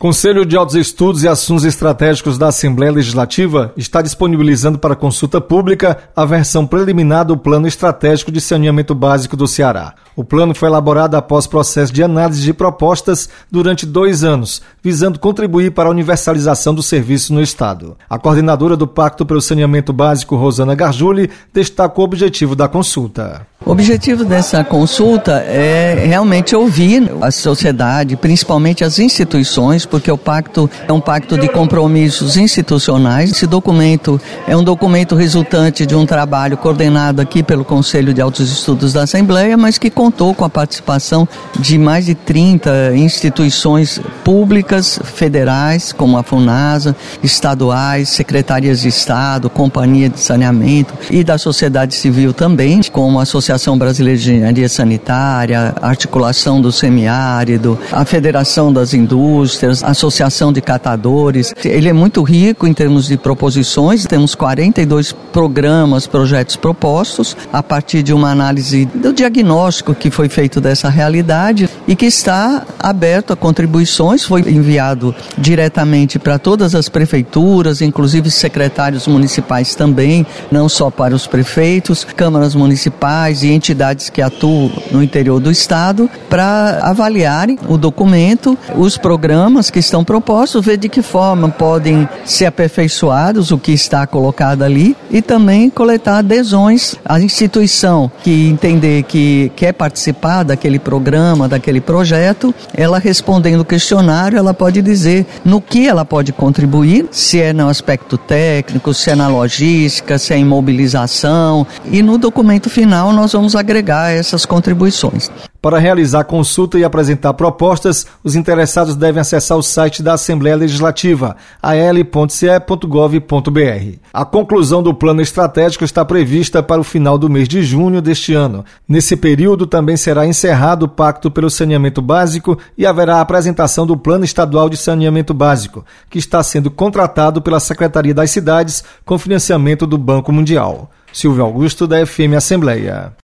Conselho de Altos Estudos e Assuntos Estratégicos da Assembleia Legislativa está disponibilizando para consulta pública a versão preliminar do Plano Estratégico de Saneamento Básico do Ceará. O plano foi elaborado após processo de análise de propostas durante 2 anos, visando contribuir para a universalização do serviço no Estado. A coordenadora do Pacto pelo Saneamento Básico, Rosana Gargiuli, destaca o objetivo da consulta. O objetivo dessa consulta é realmente ouvir a sociedade, principalmente as instituições, porque o pacto é um pacto de compromissos institucionais. Esse documento é um documento resultante de um trabalho coordenado aqui pelo Conselho de Altos Estudos da Assembleia, mas que contou com a participação de mais de 30 instituições públicas, federais, como a FUNASA, estaduais, secretarias de Estado, companhia de saneamento e da sociedade civil também, como a Associação Brasileira de Engenharia Sanitária, a Articulação do Semiárido, a Federação das Indústrias, a Associação de Catadores. Ele é muito rico em termos de proposições, temos 42 projetos propostos, a partir de uma análise do diagnóstico que foi feito dessa realidade e que está aberto a contribuições, foi enviado diretamente para todas as prefeituras, inclusive secretários municipais também, não só para os prefeitos, câmaras municipais e entidades que atuam no interior do Estado, para avaliarem o documento, os programas que estão propostos, ver de que forma podem ser aperfeiçoados o que está colocado ali e também coletar adesões à instituição que entender que quer participar daquele programa, daquele projeto. Ela respondendo o questionário, ela pode dizer no que ela pode contribuir, se é no aspecto técnico, se é na logística, se é em mobilização, e no documento final nós vamos agregar essas contribuições. Para realizar a consulta e apresentar propostas, os interessados devem acessar o site da Assembleia Legislativa, al.ce.gov.br. A conclusão do plano estratégico está prevista para o final do mês de junho deste ano. Nesse período também será encerrado o Pacto pelo Saneamento Básico e haverá a apresentação do Plano Estadual de Saneamento Básico, que está sendo contratado pela Secretaria das Cidades com financiamento do Banco Mundial. Silvio Augusto, da FM Assembleia.